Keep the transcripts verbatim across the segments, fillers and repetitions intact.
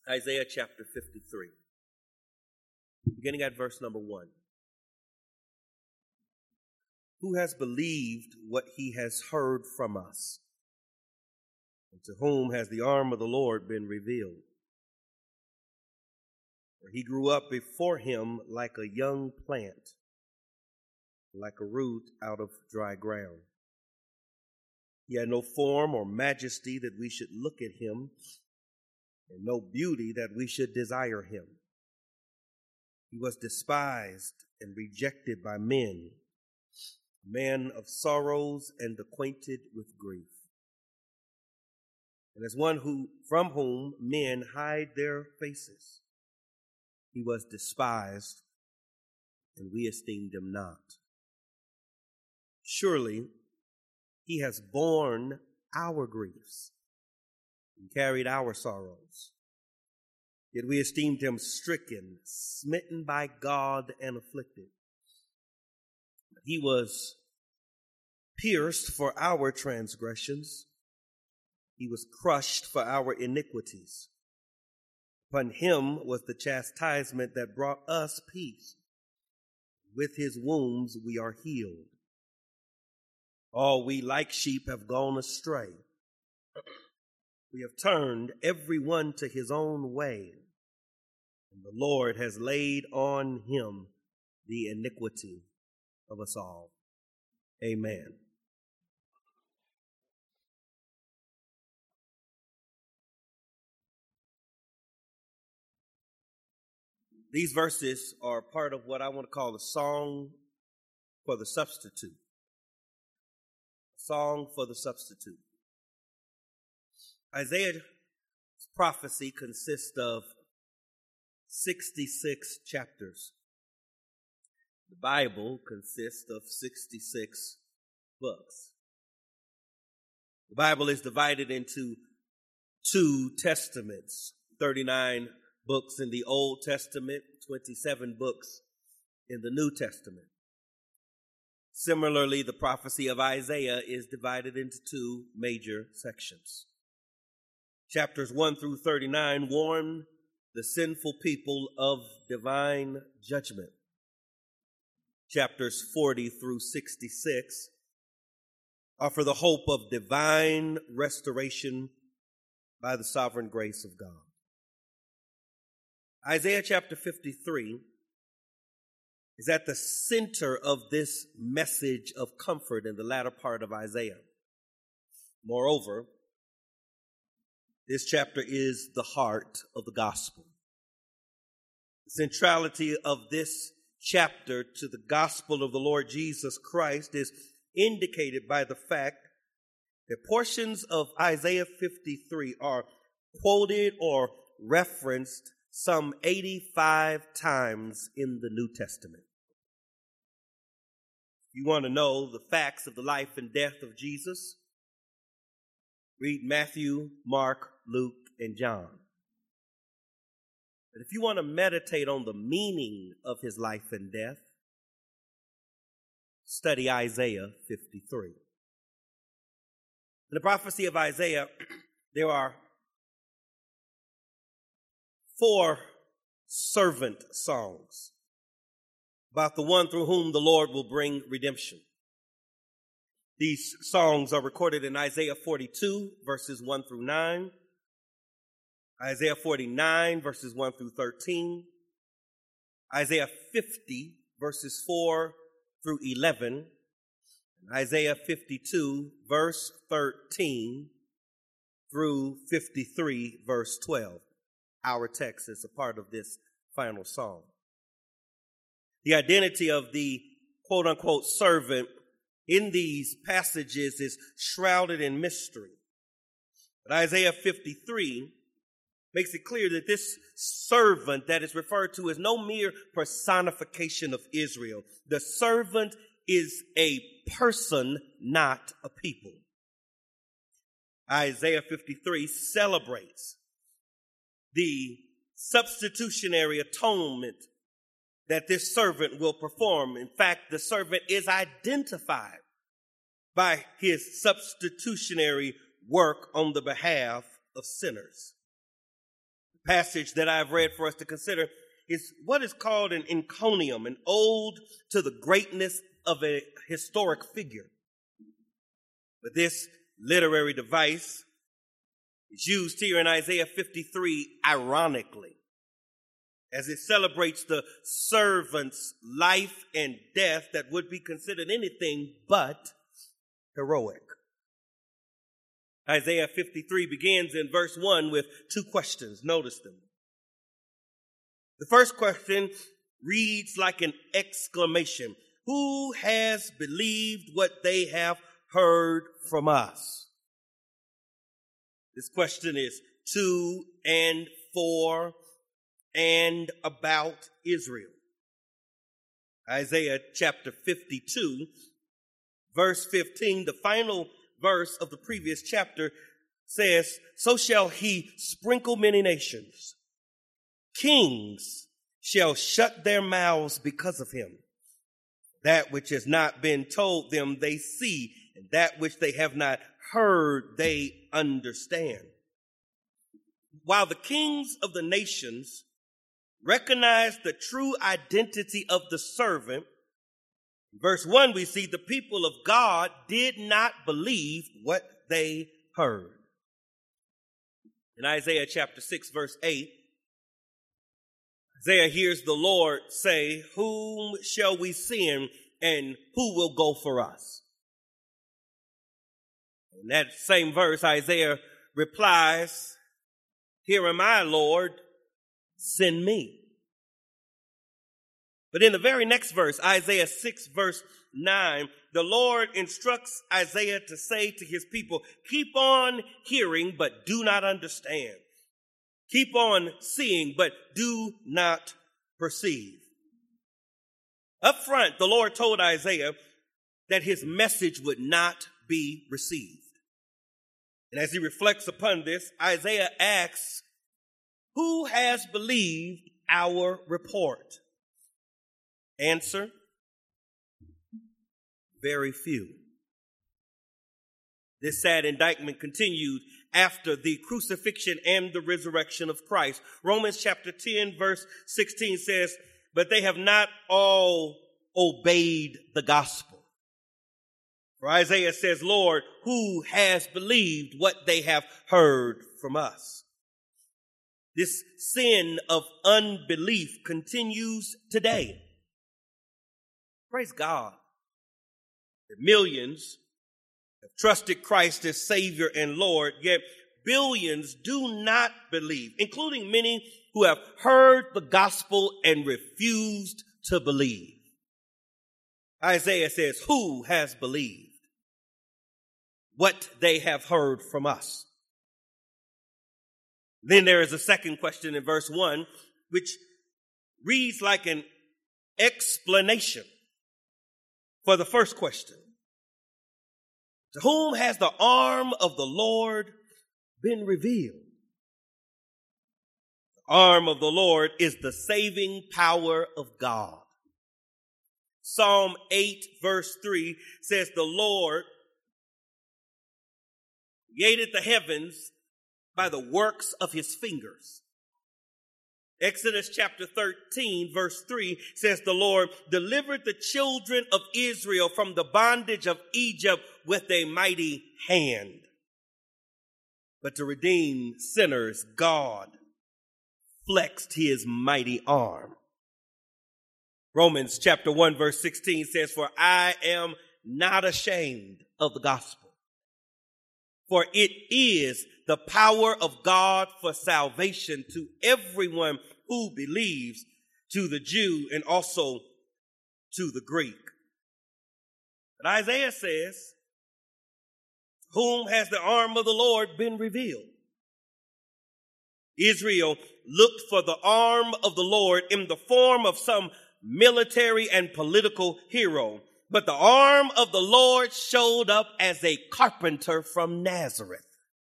Isaiah chapter fifty-three, beginning at verse number one. Who has believed what he has heard from us? And to whom has the arm of the Lord been revealed? For he grew up before him like a young plant, like a root out of dry ground. He had no form or majesty that we should look at him, and no beauty that we should desire him. He was despised and rejected by men, a man of sorrows and acquainted with grief. And as one who from whom men hide their faces, he was despised, and we esteemed him not. Surely he has borne our griefs and carried our sorrows. Yet we esteemed him stricken, smitten by God, and afflicted. He was pierced for our transgressions. He was crushed for our iniquities. Upon him was the chastisement that brought us peace. With his wounds we are healed. All we like sheep have gone astray. We have turned every one to his own way, and the Lord has laid on him the iniquity of us all. Amen. These verses are part of what I want to call a song for the substitute. A song for the substitute. Isaiah's prophecy consists of sixty-six chapters. The Bible consists of sixty-six books. The Bible is divided into two testaments, thirty-nine books in the Old Testament, twenty-seven books in the New Testament. Similarly, the prophecy of Isaiah is divided into two major sections. Chapters one through thirty-nine warn the sinful people of divine judgment. Chapters forty through sixty-six offer the hope of divine restoration by the sovereign grace of God. Isaiah chapter fifty-three is at the center of this message of comfort in the latter part of Isaiah. Moreover, this chapter is the heart of the gospel. The centrality of this chapter to the gospel of the Lord Jesus Christ is indicated by the fact that portions of Isaiah fifty-three are quoted or referenced some eighty-five times in the New Testament. If you want to know the facts of the life and death of Jesus, read Matthew, Mark, Luke, and John. But if you want to meditate on the meaning of his life and death, study Isaiah fifty-three. In the prophecy of Isaiah, there are four servant songs about the one through whom the Lord will bring redemption. These songs are recorded in Isaiah forty-two, verses one through nine, Isaiah forty-nine, verses one through thirteen, Isaiah fifty, verses four through eleven, and Isaiah fifty-two, verse thirteen through fifty-three, verse twelve. Our text is a part of this final song. The identity of the quote-unquote servant in these passages is shrouded in mystery. But Isaiah fifty-three makes it clear that this servant that is referred to is no mere personification of Israel. The servant is a person, not a people. Isaiah fifty-three celebrates the substitutionary atonement that this servant will perform. In fact, the servant is identified by his substitutionary work on the behalf of sinners. passage that I've read for us to consider is what is called an encomium, an ode to the greatness of a historic figure. But this literary device is used here in Isaiah fifty-three ironically, as it celebrates the servant's life and death that would be considered anything but heroic. Isaiah fifty-three begins in verse one with two questions. Notice them. The first question reads like an exclamation. Who has believed what they have heard from us? This question is to and for and about Israel. Isaiah chapter fifty-two, verse fifteen, the final verse of the previous chapter says, so shall he sprinkle many nations. Kings shall shut their mouths because of him. That which has not been told them they see, and that which they have not heard they understand. While the kings of the nations recognize the true identity of the servant, in verse one we see the people of God did not believe what they heard. In Isaiah chapter six, verse eight, Isaiah hears the Lord say, whom shall we send and who will go for us? In that same verse, Isaiah replies, here am I, Lord, send me. But in the very next verse, Isaiah six, verse nine, the Lord instructs Isaiah to say to his people, keep on hearing, but do not understand. Keep on seeing, but do not perceive. Up front, the Lord told Isaiah that his message would not be received. And as he reflects upon this, Isaiah asks, who has believed our report? Answer, very few. This sad indictment continued after the crucifixion and the resurrection of Christ. Romans chapter ten, verse sixteen says, but they have not all obeyed the gospel. For Isaiah says, Lord, who has believed what they have heard from us? This sin of unbelief continues today. Praise God that millions have trusted Christ as Savior and Lord, yet billions do not believe, including many who have heard the gospel and refused to believe. Isaiah says, who has believed what they have heard from us? Then there is a second question in verse one, which reads like an explanation for the first question. To whom has the arm of the Lord been revealed? The arm of the Lord is the saving power of God. Psalm eight, verse three says, the Lord created the heavens by the works of his fingers. Exodus chapter thirteen, verse three says, the Lord delivered the children of Israel from the bondage of Egypt with a mighty hand. But to redeem sinners, God flexed his mighty arm. Romans chapter one, verse sixteen says, for I am not ashamed of the gospel, for it is the power of God for salvation to everyone who believes, to the Jew and also to the Greek. But Isaiah says, whom has the arm of the Lord been revealed? Israel looked for the arm of the Lord in the form of some military and political hero, but the arm of the Lord showed up as a carpenter from Nazareth.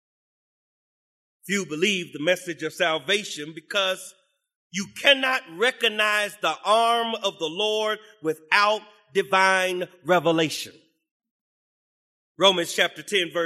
Few believe the message of salvation because you cannot recognize the arm of the Lord without divine revelation. Romans chapter ten, verse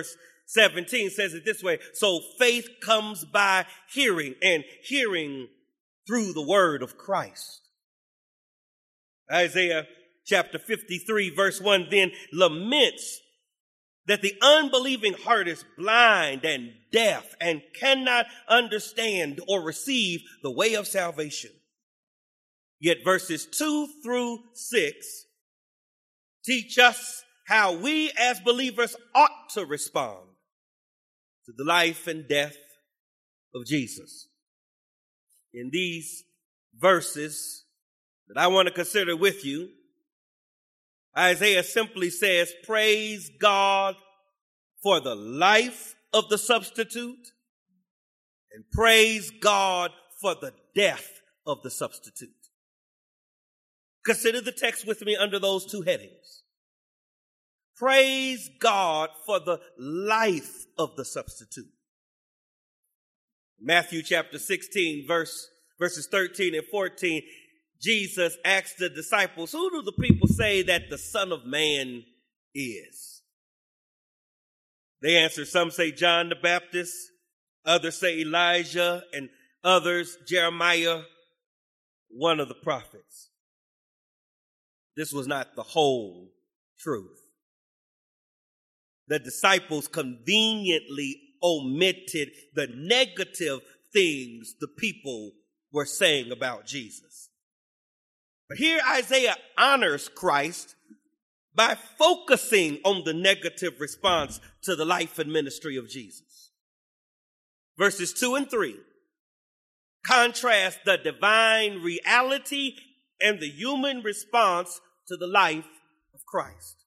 seventeen says it this way. So faith comes by hearing, and hearing through the word of Christ. Isaiah chapter fifty-three verse one then laments that the unbelieving heart is blind and deaf and cannot understand or receive the way of salvation. Yet verses two through six teach us how we as believers ought to respond to the life and death of Jesus. In these verses that I want to consider with you, Isaiah simply says, praise God for the life of the substitute, and praise God for the death of the substitute. Consider the text with me under those two headings. Praise God for the life of the substitute. Matthew chapter sixteen, verse, verses thirteen and fourteen, Jesus asked the disciples, who do the people say that the Son of Man is? They answered, some say John the Baptist, others say Elijah, and others Jeremiah, one of the prophets. This was not the whole truth. The disciples conveniently omitted the negative things the people were saying about Jesus. But here Isaiah honors Christ by focusing on the negative response to the life and ministry of Jesus. Verses two and three contrast the divine reality and the human response to the life of Christ.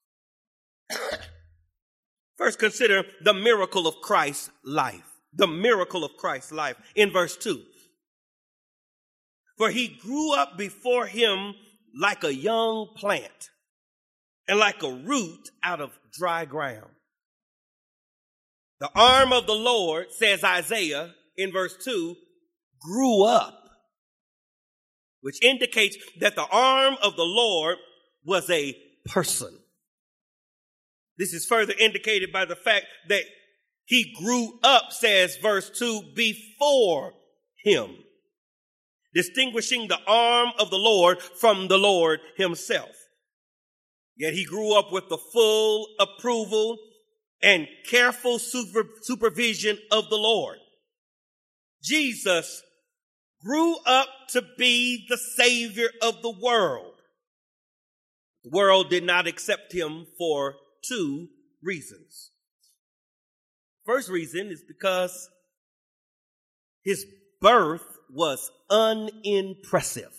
First, consider the miracle of Christ's life. The miracle of Christ's life in verse two. For he grew up before him like a young plant and like a root out of dry ground. The arm of the Lord, says Isaiah in verse two, grew up, which indicates that the arm of the Lord was a person. This is further indicated by the fact that he grew up, says verse two, before him, distinguishing the arm of the Lord from the Lord himself. Yet he grew up with the full approval and careful super, supervision of the Lord. Jesus grew up to be the Savior of the world. The world did not accept him for two reasons. First reason is because his birth was unimpressive.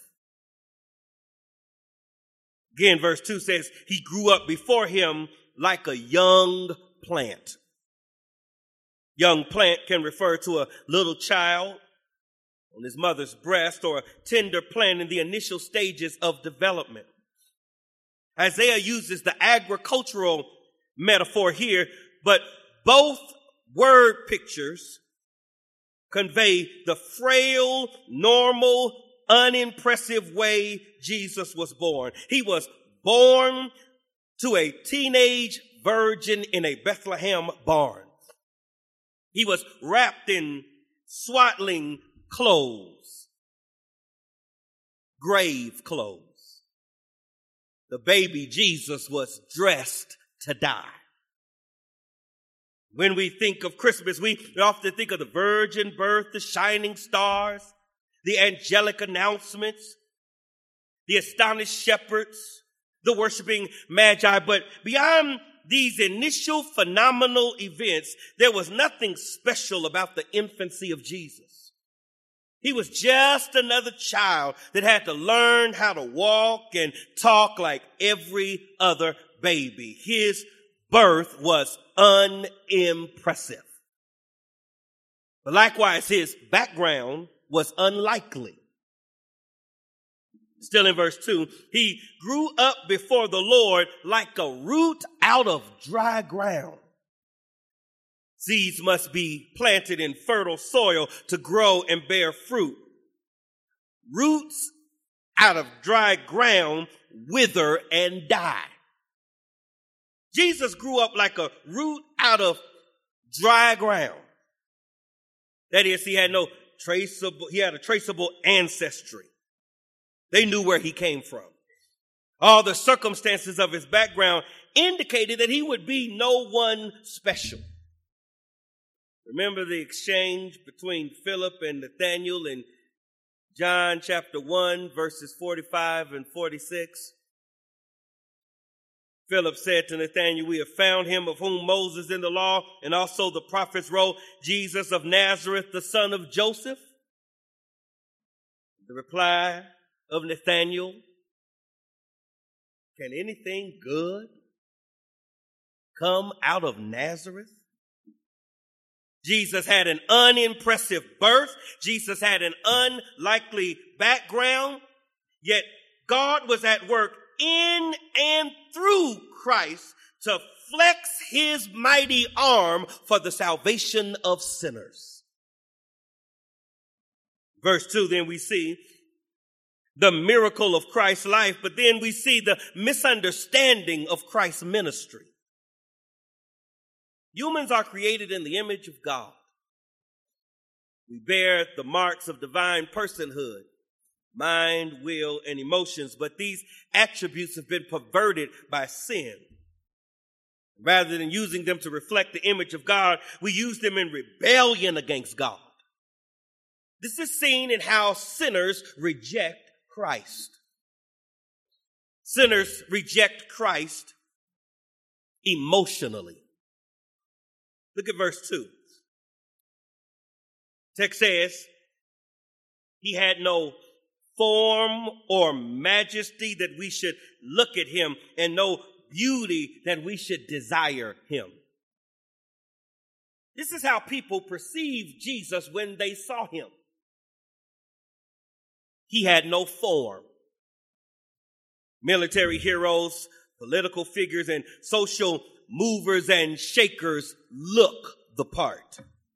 Again, verse two says, he grew up before him like a young plant. Young plant can refer to a little child on his mother's breast or a tender plant in the initial stages of development. Isaiah uses the agricultural metaphor here, but both word pictures convey the frail, normal, unimpressive way Jesus was born. He was born to a teenage virgin in a Bethlehem barn. He was wrapped in swaddling clothes, grave clothes. The baby Jesus was dressed to die. When we think of Christmas, we often think of the virgin birth, the shining stars, the angelic announcements, the astonished shepherds, the worshiping magi. But beyond these initial phenomenal events, there was nothing special about the infancy of Jesus. He was just another child that had to learn how to walk and talk like every other baby. His birth was unimpressive. But likewise, his background was unlikely. Still in verse two, he grew up before the Lord like a root out of dry ground. Seeds must be planted in fertile soil to grow and bear fruit. Roots out of dry ground wither and die. Jesus grew up like a root out of dry ground. That is, he had no traceable, he had a traceable ancestry. They knew where he came from. All the circumstances of his background indicated that he would be no one special. Remember the exchange between Philip and Nathanael in John chapter one, verses forty-five and forty-six? Philip said to Nathanael, we have found him of whom Moses in the law and also the prophets wrote, Jesus of Nazareth, the son of Joseph. The reply of Nathanael, can anything good come out of Nazareth? Jesus had an unimpressive birth. Jesus had an unlikely background. Yet God was at work in and through Christ to flex his mighty arm for the salvation of sinners. Verse two, then we see the miracle of Christ's life, but then we see the misunderstanding of Christ's ministry. Humans are created in the image of God. We bear the marks of divine personhood, mind, will, and emotions, but these attributes have been perverted by sin. Rather than using them to reflect the image of God, we use them in rebellion against God. This is seen in how sinners reject Christ. Sinners reject Christ emotionally. Look at verse two. Text says, he had no form or majesty that we should look at him, and no beauty that we should desire him. This is how people perceived Jesus when they saw him. He had no form. Military heroes, political figures, and social movers and shakers look the part.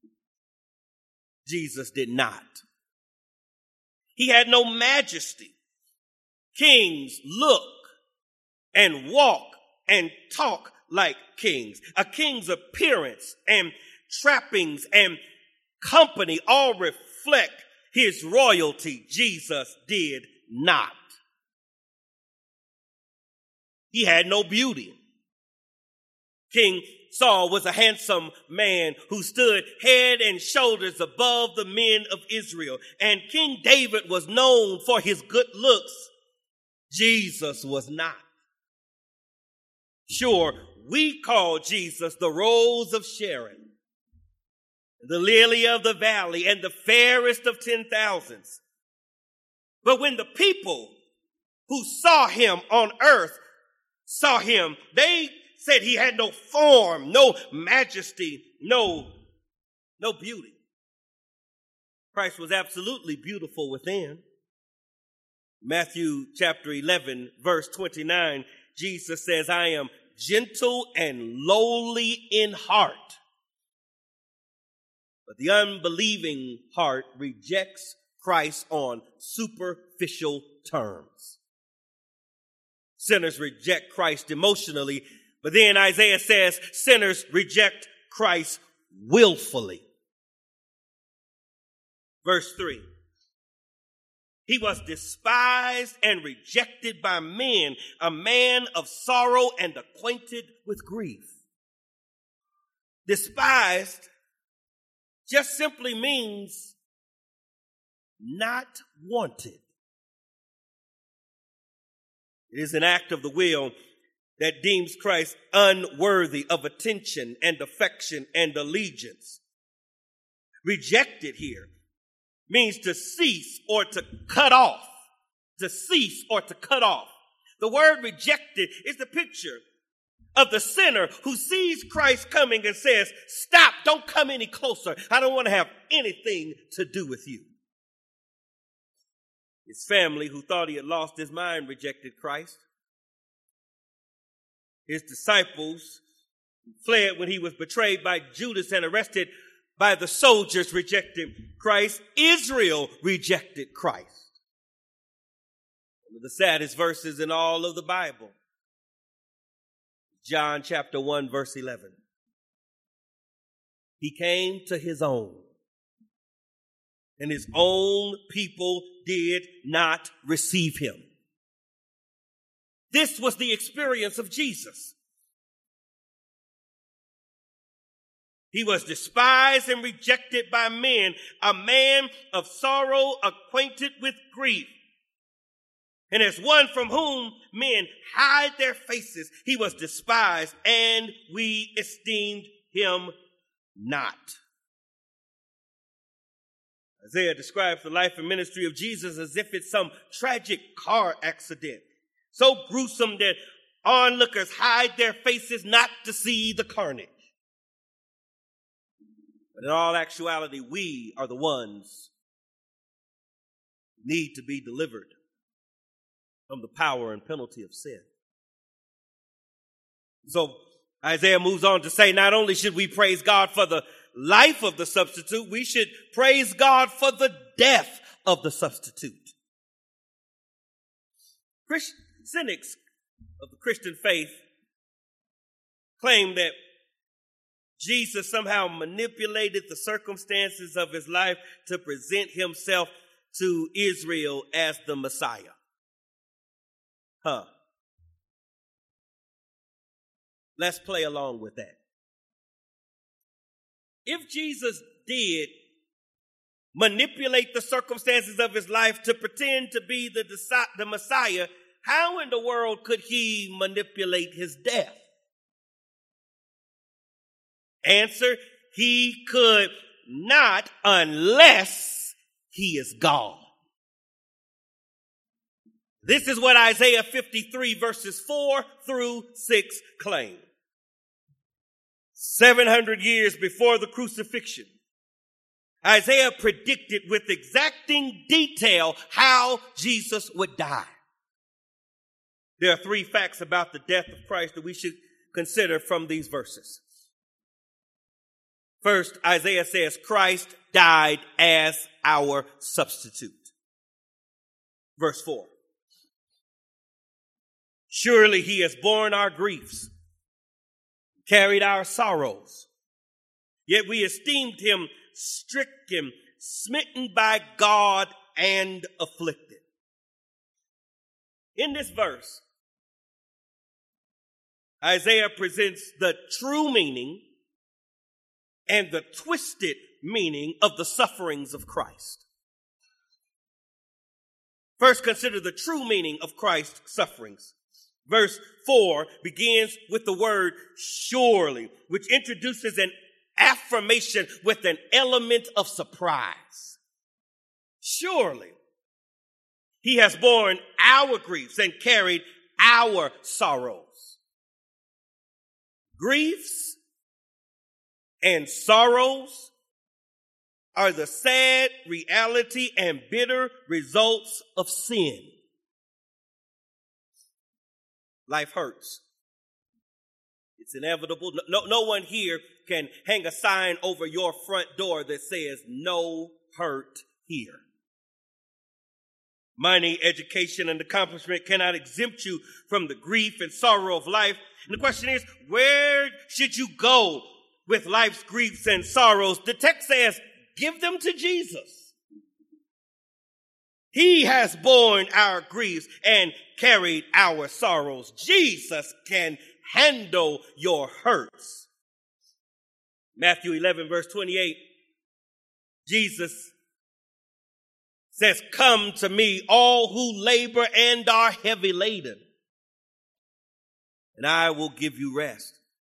Jesus did not. He had no majesty. Kings look and walk and talk like kings. A king's appearance and trappings and company all reflect his royalty. Jesus did not. He had no beauty. King Saul was a handsome man who stood head and shoulders above the men of Israel. And King David was known for his good looks. Jesus was not. Sure, we call Jesus the Rose of Sharon, the lily of the valley, and the fairest of ten thousands. But when the people who saw him on earth saw him, they said he had no form, no majesty, no, no beauty. Christ was absolutely beautiful within. Matthew chapter eleven, verse twenty-nine, Jesus says, I am gentle and lowly in heart. But the unbelieving heart rejects Christ on superficial terms. Sinners reject Christ emotionally, but then Isaiah says sinners reject Christ willfully. Verse three. He was despised and rejected by men, a man of sorrow and acquainted with grief. Despised just simply means not wanted. It is an act of the will that deems Christ unworthy of attention and affection and allegiance. Rejected here means to cease or to cut off. To cease or to cut off. The word rejected is the picture of the sinner who sees Christ coming and says, stop, don't come any closer. I don't want to have anything to do with you. His family, who thought he had lost his mind, rejected Christ. His disciples fled when he was betrayed by Judas and arrested by the soldiers, rejected Christ. Israel rejected Christ. One of the saddest verses in all of the Bible. John chapter one, verse eleven. He came to his own, and his own people did not receive him. This was the experience of Jesus. He was despised and rejected by men, a man of sorrow, acquainted with grief. And as one from whom men hide their faces, he was despised, and we esteemed him not. Isaiah describes the life and ministry of Jesus as if it's some tragic car accident, so gruesome that onlookers hide their faces not to see the carnage. But in all actuality, we are the ones who need to be delivered from the power and penalty of sin. So Isaiah moves on to say, not only should we praise God for the life of the substitute, we should praise God for the death of the substitute. Christ- cynics of the Christian faith claim that Jesus somehow manipulated the circumstances of his life to present himself to Israel as the Messiah. Huh. Let's play along with that. If Jesus did manipulate the circumstances of his life to pretend to be the, the Messiah, how in the world could he manipulate his death? Answer, he could not unless he is God. This is what Isaiah fifty-three verses four through six claim. seven hundred years before the crucifixion, Isaiah predicted with exacting detail how Jesus would die. There are three facts about the death of Christ that we should consider from these verses. First, Isaiah says Christ died as our substitute. Verse four. Surely he has borne our griefs, carried our sorrows. Yet we esteemed him stricken, smitten by God, and afflicted. In this verse, Isaiah presents the true meaning and the twisted meaning of the sufferings of Christ. First, consider the true meaning of Christ's sufferings. Verse four begins with the word surely, which introduces an affirmation with an element of surprise. Surely he has borne our griefs and carried our sorrows. Griefs and sorrows are the sad reality and bitter results of sin. Life hurts. It's inevitable. No, no one here can hang a sign over your front door that says no hurt here. Money, education, and accomplishment cannot exempt you from the grief and sorrow of life. And the question is, where should you go with life's griefs and sorrows? The text says, give them to Jesus. He has borne our griefs and carried our sorrows. Jesus can handle your hurts. Matthew eleven, verse twenty-eight, Jesus says, come to me, all who labor and are heavy laden, and I will give you rest.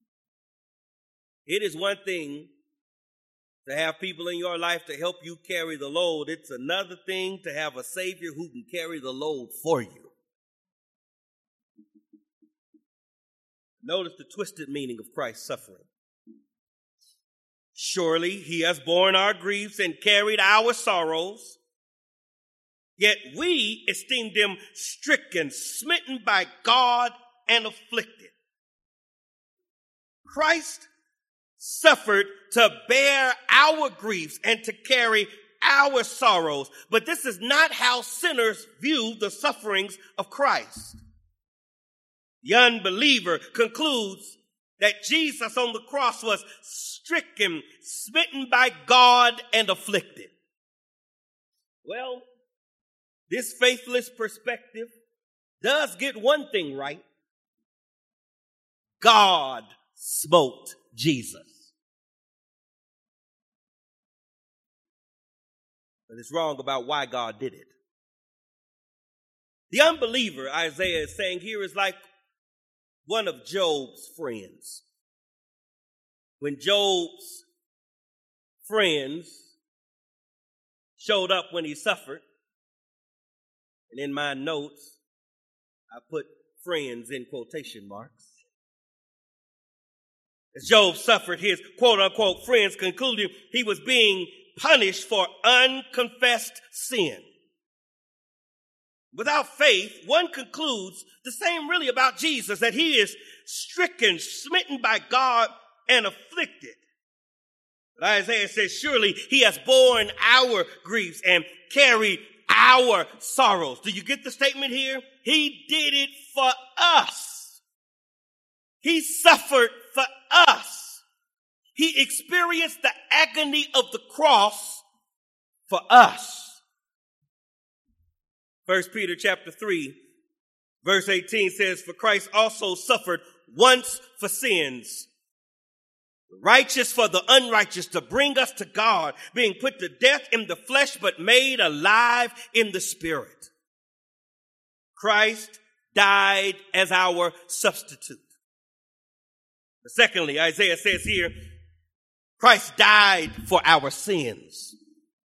It is one thing to have people in your life to help you carry the load. It's another thing to have a Savior who can carry the load for you. Notice the twisted meaning of Christ's suffering. Surely he has borne our griefs and carried our sorrows, yet we esteemed him stricken, smitten by God, and afflicted. Christ suffered to bear our griefs and to carry our sorrows. But this is not how sinners view the sufferings of Christ. The unbeliever concludes that Jesus on the cross was stricken, smitten by God, and afflicted. Well, this faithless perspective does get one thing right. God smote Jesus. But it's wrong about why God did it. The unbeliever, Isaiah is saying here, is like one of Job's friends. When Job's friends showed up when he suffered, and in my notes, I put friends in quotation marks. As Job suffered, his quote-unquote friends concluded he was being punished for unconfessed sin. Without faith, one concludes the same really about Jesus, that he is stricken, smitten by God, and afflicted. But Isaiah says, surely he has borne our griefs and carried our sorrows. Do you get the statement here? He did it for us. He suffered for us. He experienced the agony of the cross for us. First Peter chapter three, verse eighteen says, for Christ also suffered once for sins, righteous for the unrighteous, to bring us to God, being put to death in the flesh, but made alive in the spirit. Christ died as our substitute. Secondly, Isaiah says here, Christ died for our sins.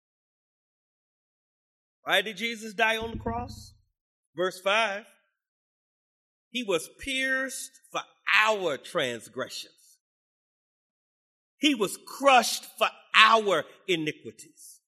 Why did Jesus die on the cross? Verse five, he was pierced for our transgressions. He was crushed for our iniquities.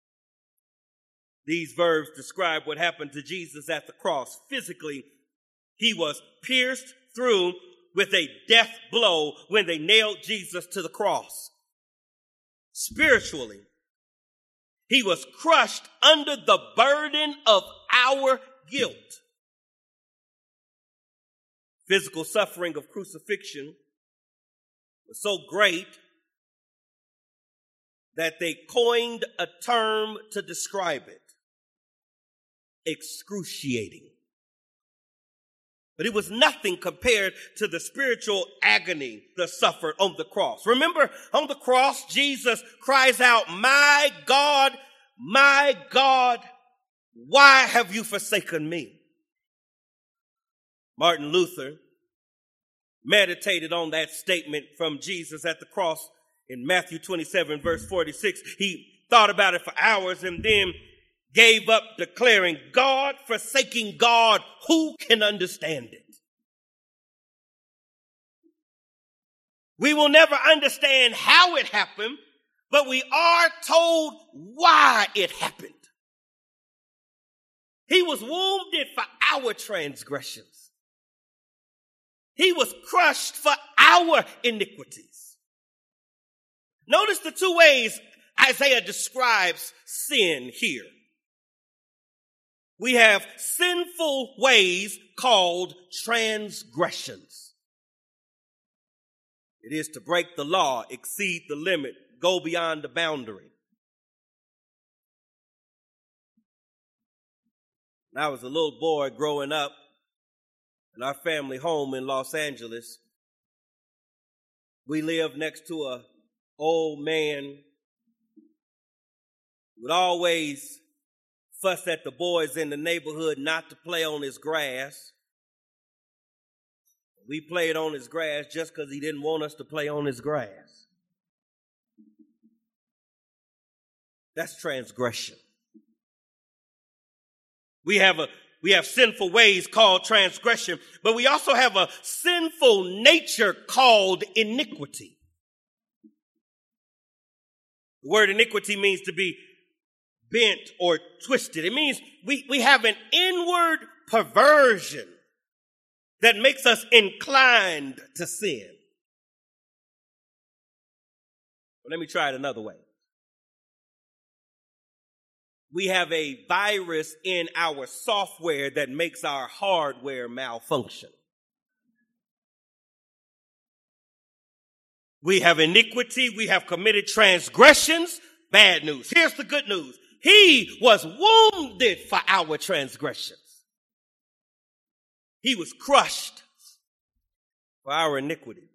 These verbs describe what happened to Jesus at the cross. Physically, he was pierced through with a death blow when they nailed Jesus to the cross. Spiritually, he was crushed under the burden of our guilt. Physical suffering of crucifixion was so great that they coined a term to describe it: excruciating. But it was nothing compared to the spiritual agony that suffered on the cross. Remember, on the cross, Jesus cries out, my God, my God, why have you forsaken me? Martin Luther meditated on that statement from Jesus at the cross in Matthew twenty-seven, verse forty-six. He thought about it for hours and then gave up, declaring, God forsaking God, who can understand it? We will never understand how it happened, but we are told why it happened. He was wounded for our transgressions. He was crushed for our iniquities. Notice the two ways Isaiah describes sin here. We have sinful ways called transgressions. It is to break the law, exceed the limit, go beyond the boundary. When I was a little boy growing up in our family home in Los Angeles, we lived next to an old man who would always fuss at the boys in the neighborhood not to play on his grass. We played on his grass just because he didn't want us to play on his grass. That's transgression. We have a we have sinful ways called transgression, but we also have a sinful nature called iniquity. The word iniquity means to be bent or twisted. It means we, we have an inward perversion that makes us inclined to sin. Well, let me try it another way. We have a virus in our software that makes our hardware malfunction. We have iniquity. We have committed transgressions. Bad news. Here's the good news. He was wounded for our transgressions. He was crushed for our iniquity.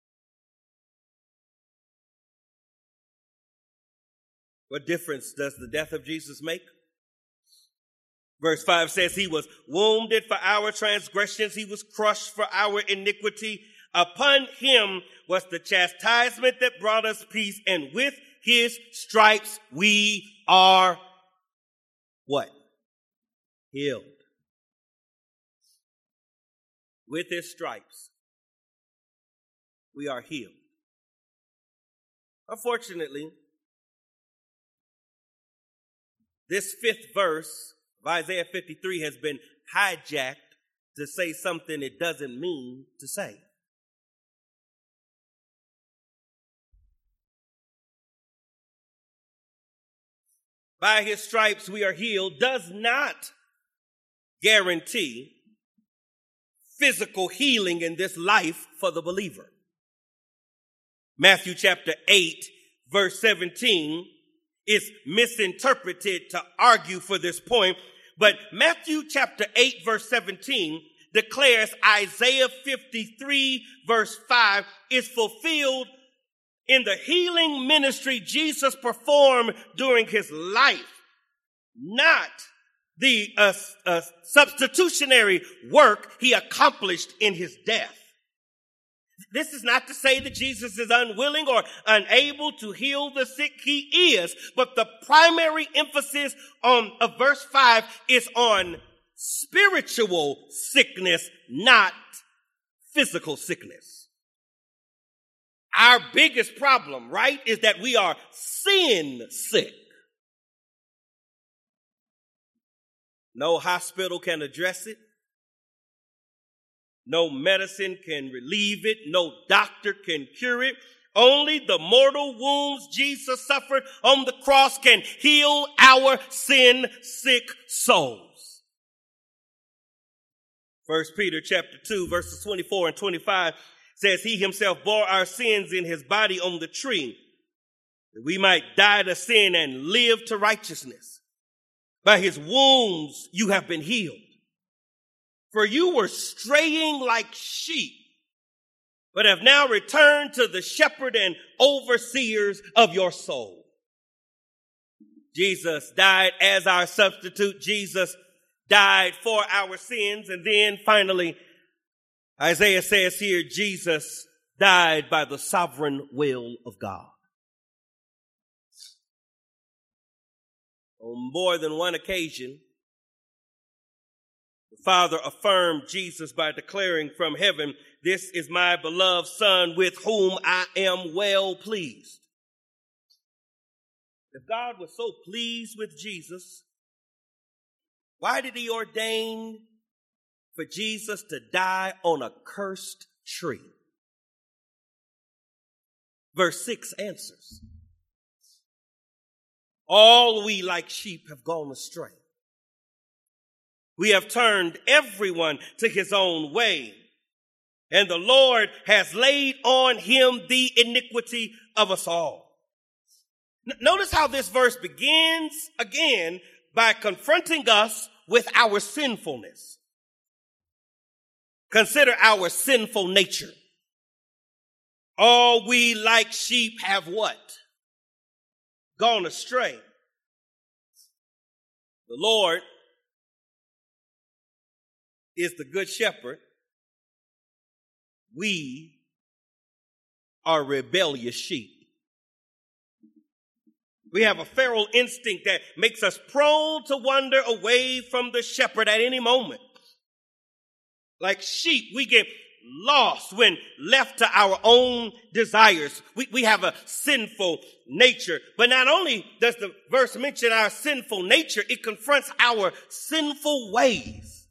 What difference does the death of Jesus make? Verse five says he was wounded for our transgressions. He was crushed for our iniquity. Upon him was the chastisement that brought us peace. And with his stripes we are what? Healed. With his stripes we are healed. Unfortunately, this fifth verse of Isaiah fifty-three has been hijacked to say something it doesn't mean to say. By his stripes we are healed does not guarantee physical healing in this life for the believer. Matthew chapter eight, verse seventeen is misinterpreted to argue for this point, but Matthew chapter eight, verse seventeen declares Isaiah fifty-three, verse five is fulfilled in the healing ministry Jesus performed during his life, not the uh, uh, substitutionary work he accomplished in his death. This is not to say that Jesus is unwilling or unable to heal the sick. He is, but the primary emphasis on uh, verse five is on spiritual sickness, not physical sickness. Our biggest problem, right, is that we are sin sick. No hospital can address it. No medicine can relieve it. No doctor can cure it. Only the mortal wounds Jesus suffered on the cross can heal our sin-sick souls. First Peter chapter two, verses twenty-four and twenty-five says he himself bore our sins in his body on the tree, that we might die to sin and live to righteousness. By his wounds you have been healed. For you were straying like sheep, but have now returned to the shepherd and overseers of your soul. Jesus died as our substitute. Jesus died for our sins. And then finally, Isaiah says here, Jesus died by the sovereign will of God. On more than one occasion, the Father affirmed Jesus by declaring from heaven, "This is my beloved Son with whom I am well pleased." If God was so pleased with Jesus, why did he ordain for Jesus to die on a cursed tree? Verse six answers. All we like sheep have gone astray. We have turned everyone to his own way, and the Lord has laid on him the iniquity of us all. N- Notice how this verse begins again by confronting us with our sinfulness. Consider our sinful nature. All we like sheep have what? Gone astray. The Lord is the good shepherd. We are rebellious sheep. We have a feral instinct that makes us prone to wander away from the shepherd at any moment. Like sheep, we get lost when left to our own desires. We, we have a sinful nature. But not only does the verse mention our sinful nature, it confronts our sinful ways.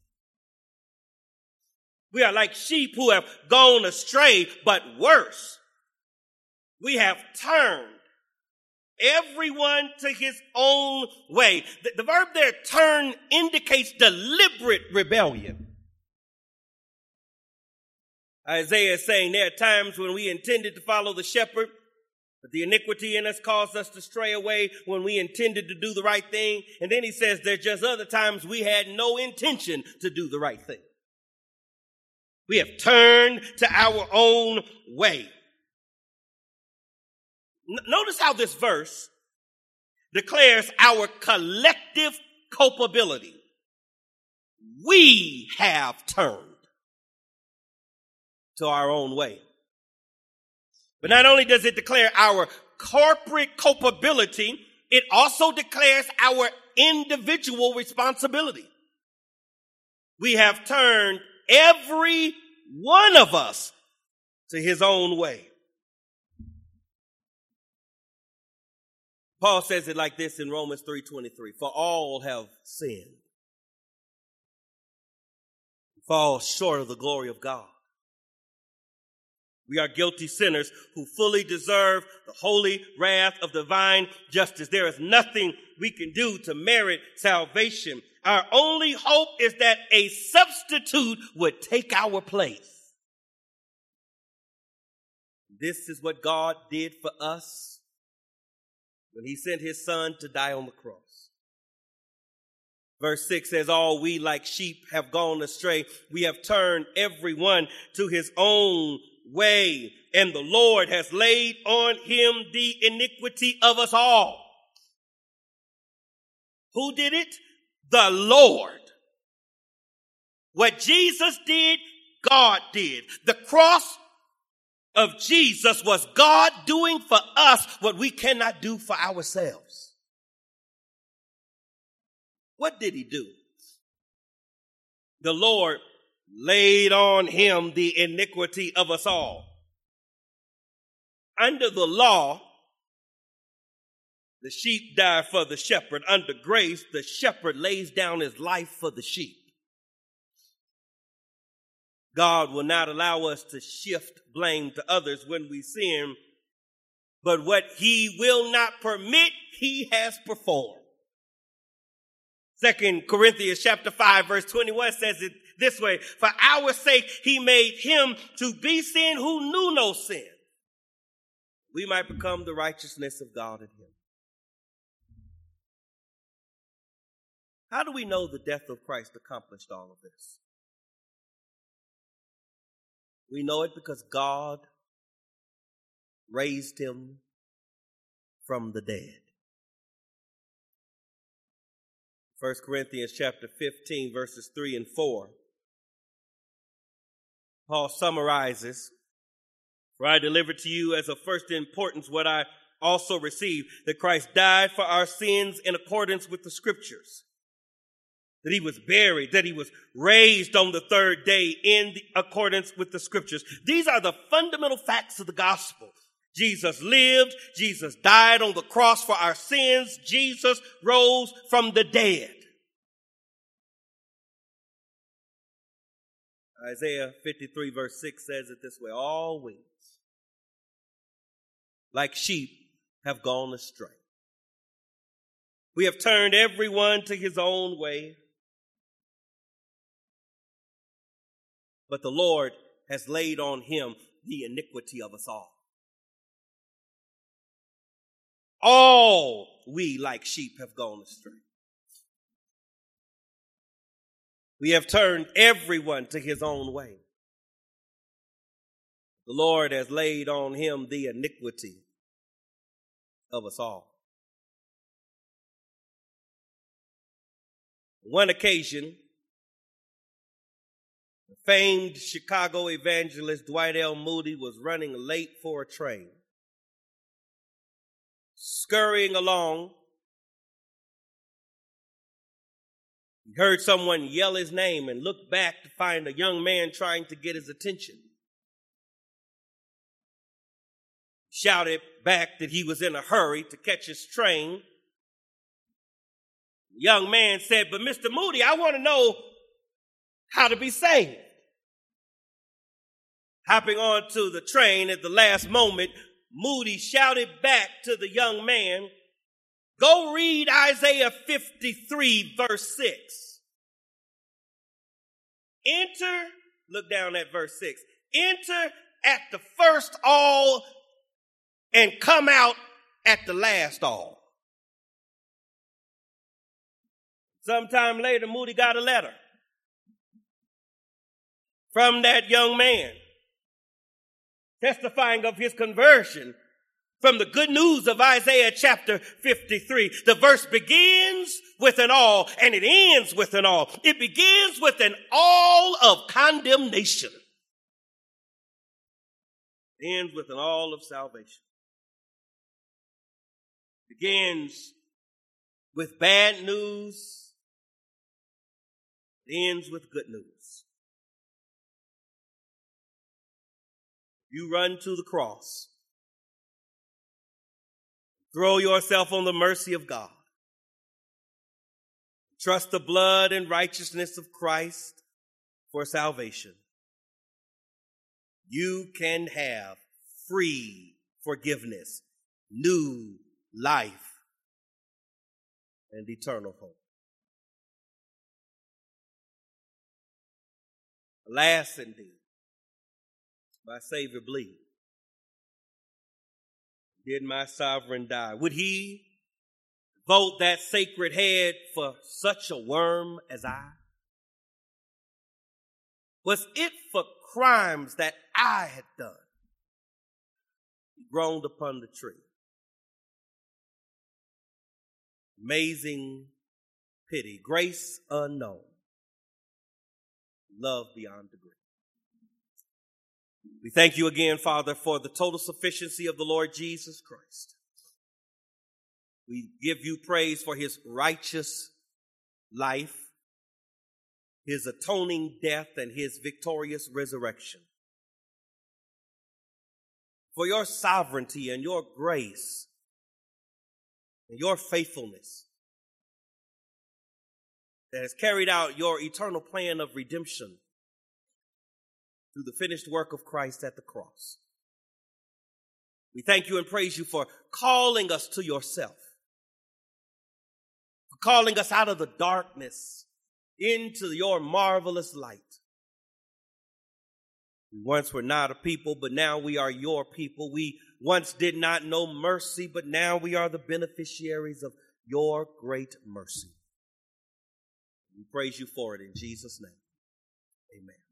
We are like sheep who have gone astray, but worse, we have turned everyone to his own way. The, the verb there, turn, indicates deliberate rebellion. Isaiah is saying there are times when we intended to follow the shepherd, but the iniquity in us caused us to stray away when we intended to do the right thing. And then he says there's just other times we had no intention to do the right thing. We have turned to our own way. N- notice how this verse declares our collective culpability. We have turned to our own way. But not only does it declare our corporate culpability, it also declares our individual responsibility. We have turned every one of us to his own way. Paul says it like this in Romans three twenty-three. For all have sinned, fall short of the glory of God. We are guilty sinners who fully deserve the holy wrath of divine justice. There is nothing we can do to merit salvation. Our only hope is that a substitute would take our place. This is what God did for us when he sent his son to die on the cross. Verse six says, all we like sheep have gone astray. We have turned everyone to his own way, and the Lord has laid on him the iniquity of us all. Who did it? The Lord. What Jesus did, God did. The cross of Jesus was God doing for us what we cannot do for ourselves. What did he do? The Lord laid on him the iniquity of us all. Under the law, the sheep die for the shepherd. Under grace, the shepherd lays down his life for the sheep. God will not allow us to shift blame to others when we sin, but what he will not permit, he has performed. Second Corinthians chapter five verse twenty-one says it this way, for our sake he made him to be sin who knew no sin. We might become the righteousness of God in him. How do we know the death of Christ accomplished all of this? We know it because God raised him from the dead. First Corinthians chapter fifteen, verses three and four. Paul summarizes, for I delivered to you as of first importance what I also received, that Christ died for our sins in accordance with the scriptures, that he was buried, that he was raised on the third day in the accordance with the scriptures. These are the fundamental facts of the gospel. Jesus lived, Jesus died on the cross for our sins, Jesus rose from the dead. Isaiah fifty-three verse six says it this way, all we, like sheep, have gone astray. We have turned everyone to his own way, but the Lord has laid on him the iniquity of us all. All we like sheep have gone astray. We have turned everyone to his own way. The Lord has laid on him the iniquity of us all. On one occasion, the famed Chicago evangelist Dwight L. Moody was running late for a train. Scurrying along, he heard someone yell his name and looked back to find a young man trying to get his attention. He shouted back that he was in a hurry to catch his train. The young man said, but Mister Moody, I want to know how to be saved. Hopping onto the train at the last moment, Moody shouted back to the young man, go read Isaiah fifty-three verse six. Enter, look down at verse six. enter at the first all and come out at the last all. Sometime later, Moody got a letter from that young man testifying of his conversion from the good news of Isaiah chapter fifty-three. The verse begins with an all and it ends with an all. It begins with an all of condemnation. It ends with an all of salvation. It begins with bad news. It ends with good news. You run to the cross. Throw yourself on the mercy of God. Trust the blood and righteousness of Christ for salvation. You can have free forgiveness, new life, and eternal hope. Alas, indeed, my Savior bleed. Did my sovereign die? Would he vote that sacred head for such a worm as I? Was it for crimes that I had done? He groaned upon the tree. Amazing pity, grace unknown, love beyond degree. We thank you again, Father, for the total sufficiency of the Lord Jesus Christ. We give you praise for his righteous life, his atoning death, and his victorious resurrection. For your sovereignty and your grace and your faithfulness that has carried out your eternal plan of redemption through the finished work of Christ at the cross. We thank you and praise you for calling us to yourself, for calling us out of the darkness into your marvelous light. We once were not a people, but now we are your people. We once did not know mercy, but now we are the beneficiaries of your great mercy. We praise you for it in Jesus' name. Amen.